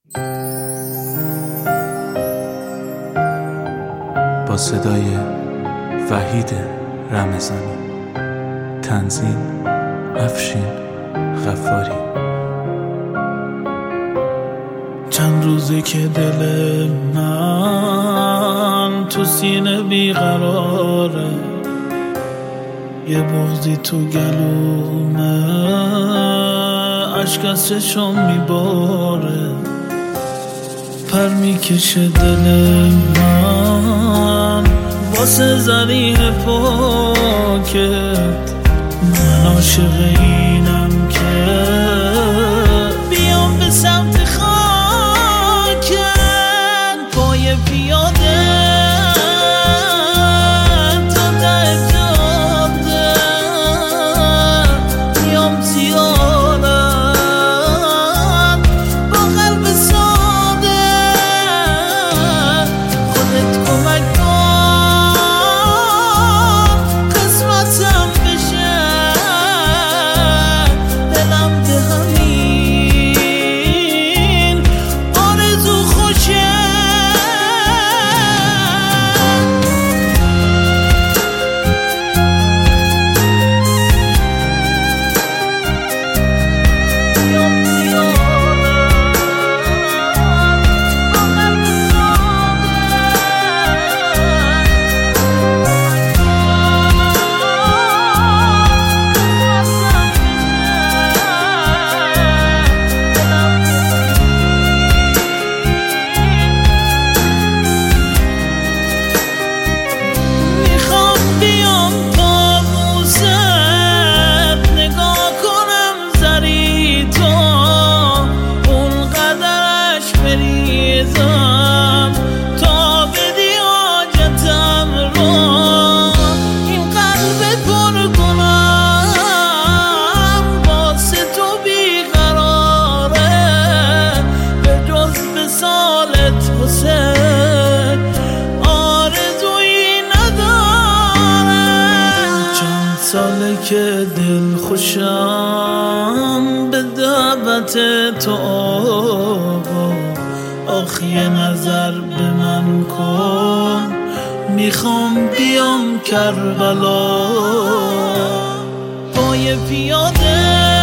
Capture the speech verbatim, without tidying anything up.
با صدای وحید رمضانی، تنظیم افشین غفاری. چند روزه که دل من تو سینه بیقراره، یه بغضی تو گلومه، عشق از چشم میباره، پر میکشه دل من واسه زریح پاکت. من عاشق اینم که بیام به سمت خاکت، پای پیاده تا ته جاده، بیام زیارت با قلب ساده، خودت کمک کن قسمتم بشه، دلم به همین آرزو خوشه. تا بدی حاجتم رو، این قلب پر کنم واسه تو بیقراره، به جز به سالت حسین آرزویی نداره. چند ساله که دل خوشم به دعوت تو آقا، آخ یه نظر به من کن، میخوام بیام کربلا، پای پیاده